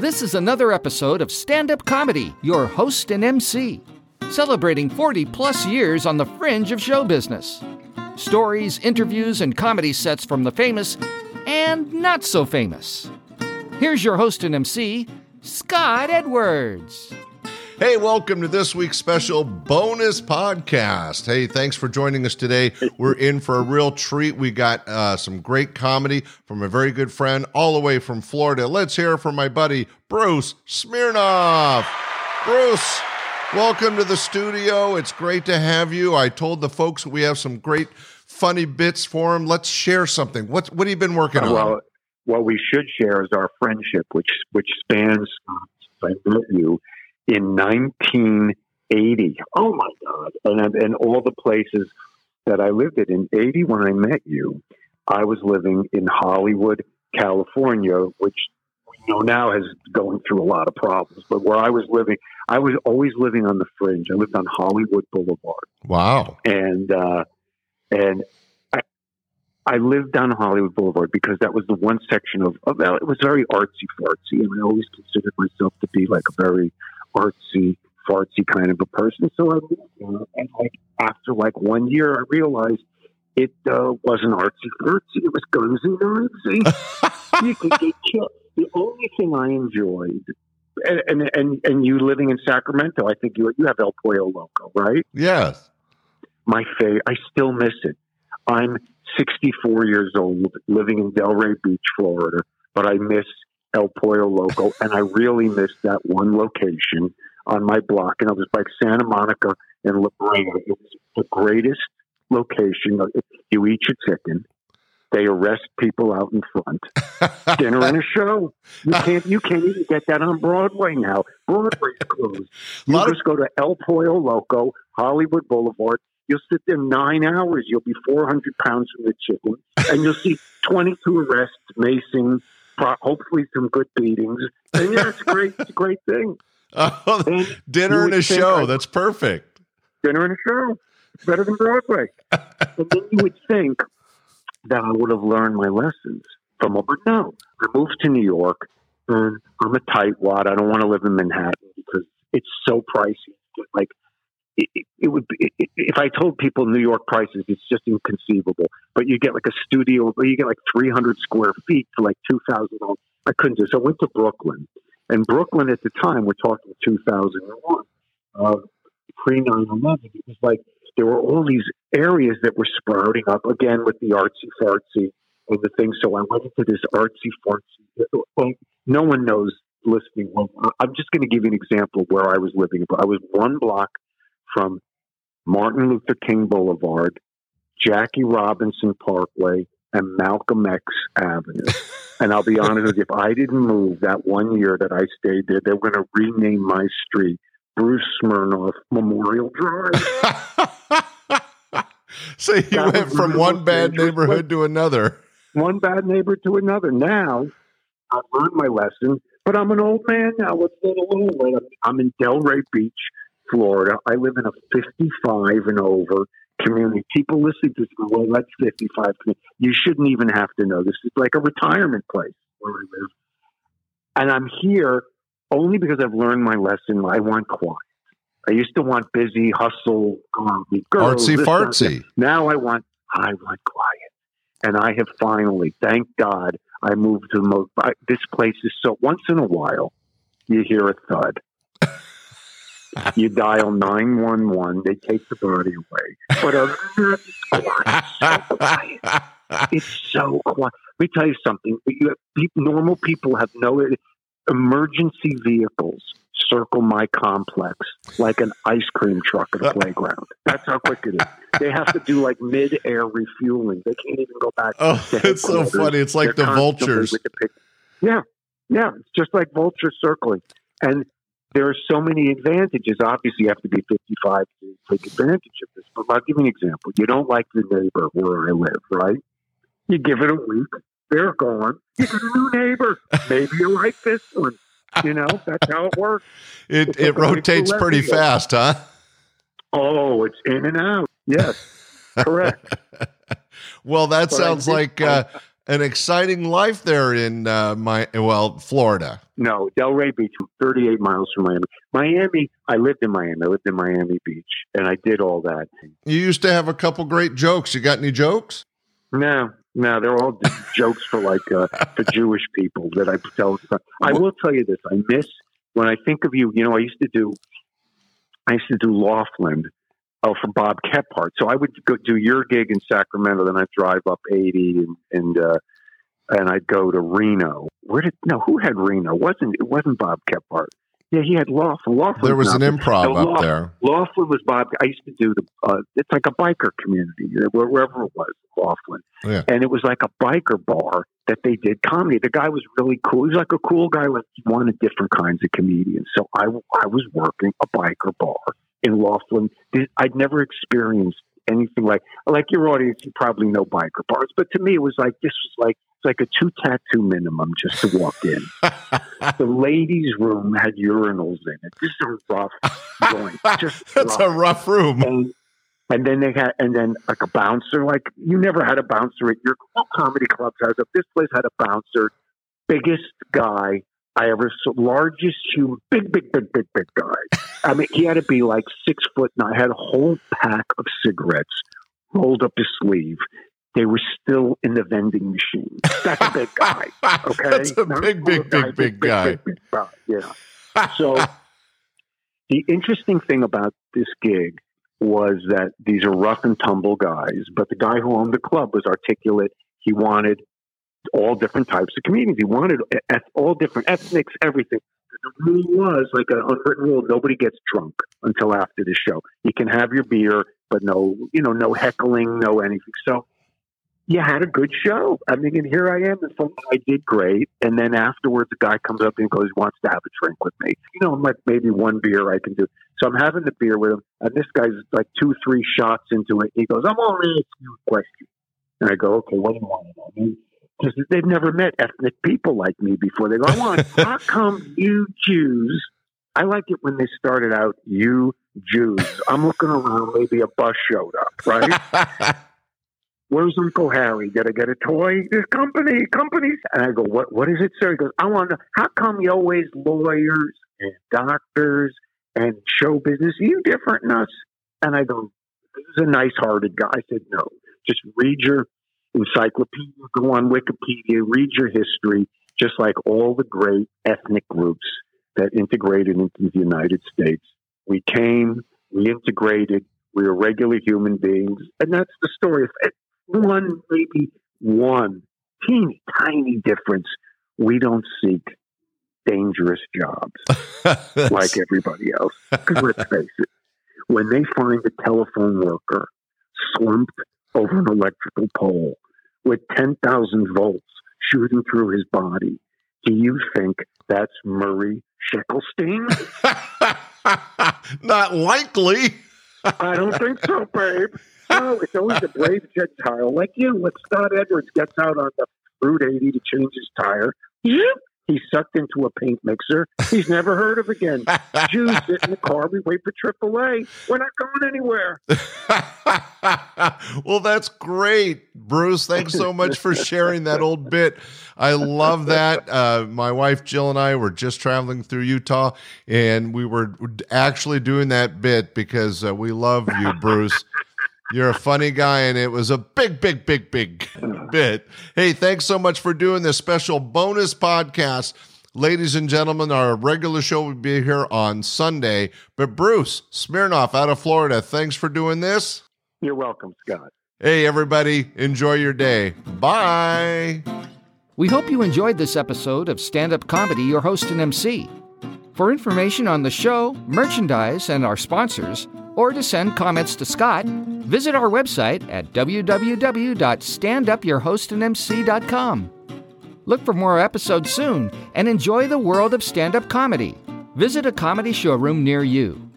This is another episode of Stand Up Comedy, your host and MC, celebrating 40-plus years on the fringe of show business. Stories, interviews, and comedy sets from the famous and not so famous. Here's your host and MC, Scott Edwards. Hey, welcome to this week's special bonus podcast. Hey, thanks for joining us today. We're in for a real treat. We got some great comedy from a very good friend all the way from Florida. Let's hear from my buddy, Bruce Smirnoff. Bruce, welcome to the studio. It's great to have you. I told the folks we have some great funny bits for him. Let's share something. What have you been working on? Well, what we should share is our friendship, which spans, I met you in 1980. Oh my God. And all the places that I lived in 80, when I met you, I was living in Hollywood, California, which we know now is going through a lot of problems. But where I was living, I was always living on the fringe. I lived on Hollywood Boulevard. Wow. And I lived down Hollywood Boulevard because that was the one section of it was very artsy fartsy, and I always considered myself to be like a very artsy fartsy kind of a person. So I moved there, and after 1 year, I realized it wasn't artsy fartsy; it was guns and nerdsy. You could get killed. The only thing I enjoyed, and you living in Sacramento, I think you have El Pollo Loco, right? Yes. My favorite. I still miss it. I'm 64 years old, living in Delray Beach, Florida, but I miss El Pollo Loco, and I really miss that one location on my block, and it was like Santa Monica and La Brea. It was the greatest location. You eat your chicken. They arrest people out in front. Dinner and a show. You can't even get that on Broadway now. Broadway's closed. You just go to El Pollo Loco, Hollywood Boulevard. You'll sit there 9 hours. You'll be 400 pounds from the chicken, and you'll see 22 arrests, macing, hopefully some good beatings. And yeah, it's great. It's a great thing. Dinner and a show. That's perfect. Dinner and a show. It's better than Broadway. And then you would think that I would have learned my lessons from but no. I moved to New York, and I'm a tightwad. I don't want to live in Manhattan because it's so pricey. It would be, if I told people New York prices, it's just inconceivable. But you get like a studio, or you get like 300 square feet for like $2,000. I couldn't do it. So I went to Brooklyn. And Brooklyn at the time, we're talking 2001, pre 9/11. It was like there were all these areas that were sprouting up again with the artsy fartsy and the thing. So I went into this artsy fartsy. Well, no one knows listening. Well, I'm just going to give you an example of where I was living. I was one block from Martin Luther King Boulevard, Jackie Robinson Parkway, and Malcolm X Avenue. And I'll be honest with you, if I didn't move that 1 year that I stayed there, they were going to rename my street Bruce Smirnoff Memorial Drive. So you went from one bad neighborhood to another. One bad neighborhood to another. Now, I've learned my lesson, but I'm an old man now. What's that alone? I'm in Delray Beach, Florida. I live in a 55 and over community. People listening to this go, well, that's 55. You shouldn't even have to know. This is like a retirement place where I live. And I'm here only because I've learned my lesson. I want quiet. I used to want busy, hustle, girls, artsy fartsy. Now I want quiet. And I have finally, thank God, I moved to this place is so, once in a while, you hear a thud. You dial 911, they take the body away. But other than that, it's quiet. It's so quiet. Let me tell you something. Normal people have no emergency vehicles circle my complex like an ice cream truck at a playground. That's how quick it is. They have to do like mid-air refueling. They can't even go back. Oh, it's so funny. It's like the vultures. Yeah. It's just like vultures circling. And there are so many advantages. Obviously, you have to be 55 to take advantage of this. But I'll give you an example. You don't like the neighbor where I live, right? You give it a week. They're gone. You get a new neighbor. Maybe you like this one. That's how it works. It rotates pretty fast, huh? Oh, it's in and out. Yes, correct. Well, that sounds like an exciting life there in Florida. No, Delray Beach, 38 miles from Miami. Miami, I lived in Miami. I lived in Miami Beach, and I did all that. You used to have a couple great jokes. You got any jokes? No, they're all jokes for for Jewish people that I tell. I will tell you this: I miss when I think of you. You know, I used to do Laughlin for Bob Kephart. So I would go do your gig in Sacramento, then I'd drive up 80 and I'd go to Reno. Who had Reno? It wasn't Bob Kephart. Yeah, he had Laughlin. There was an improv up there. Laughlin was Bob. I used to do it's like a biker community, wherever it was, Laughlin. Yeah. And it was like a biker bar that they did comedy. The guy was really cool. He was like a cool guy. Like he wanted different kinds of comedians. So I was working a biker bar in Laughlin. I'd never experienced anything like your audience. You probably know biker bars, but to me, it was like it's like a 2 tattoo minimum just to walk in. The ladies' room had urinals in it. This is a rough joint. That's a rough room. And then like a bouncer. Like you never had a bouncer at your comedy clubs. This place had a bouncer. Biggest guy I ever saw. Largest human. Big guy. I mean, he had to be like 6'9". Had a whole pack of cigarettes rolled up his sleeve. They were still in the vending machine. That's a big guy. Okay, that's a big guy. Big guy. Yeah. So the interesting thing about this gig was that these are rough and tumble guys, but the guy who owned the club was articulate. He wanted all different types of comedians. He wanted all different ethnics, everything. The rule was like an unwritten rule: nobody gets drunk until after the show. You can have your beer, but no heckling, no anything. So you had a good show. I mean, and here I am, and I did great. And then afterwards, the guy comes up and goes, wants to have a drink with me. I'm like, maybe one beer I can do. So I'm having the beer with him, and this guy's like 2-3 shots into it. He goes, I'm only asking you a question. And I go, okay, what do you want to know? Because they've never met ethnic people like me before. They go, how come you Jews? I like it when they started out, you Jews. I'm looking around, maybe a bus showed up, right? Where's Uncle Harry? Got to get a toy? This companies. And I go, what is it, sir? He goes, I want to know, how come you always lawyers and doctors and show business? Are you different than us? And I go, this is a nice-hearted guy. I said, no, just read your encyclopedia, go on Wikipedia, read your history, just like all the great ethnic groups that integrated into the United States. We came, we integrated, we were regular human beings, and that's the story. Maybe one teeny tiny difference. We don't seek dangerous jobs like everybody else. Because let's face it, when they find a telephone worker slumped over an electrical pole with 10,000 volts shooting through his body, do you think that's Murray Sheckelstein? Not likely. I don't think so, babe. No, it's always a brave Gentile like you. When Scott Edwards gets out on the Route 80 to change his tire, he's sucked into a paint mixer he's never heard of again. Jews sit in the car, we wait for AAA. We're not going anywhere. Well, that's great, Bruce. Thanks so much for sharing that old bit. I love that. My wife, Jill, and I were just traveling through Utah, and we were actually doing that bit because we love you, Bruce. You're a funny guy, and it was a big bit. Hey, thanks so much for doing this special bonus podcast. Ladies and gentlemen, our regular show will be here on Sunday. But Bruce Smirnoff out of Florida, thanks for doing this. You're welcome, Scott. Hey, everybody, enjoy your day. Bye. We hope you enjoyed this episode of Stand Up Comedy, Your Host and MC. For information on the show, merchandise, and our sponsors, or to send comments to Scott, visit our website at www.standupyourhostandmc.com. Look for more episodes soon and enjoy the world of stand-up comedy. Visit a comedy showroom near you.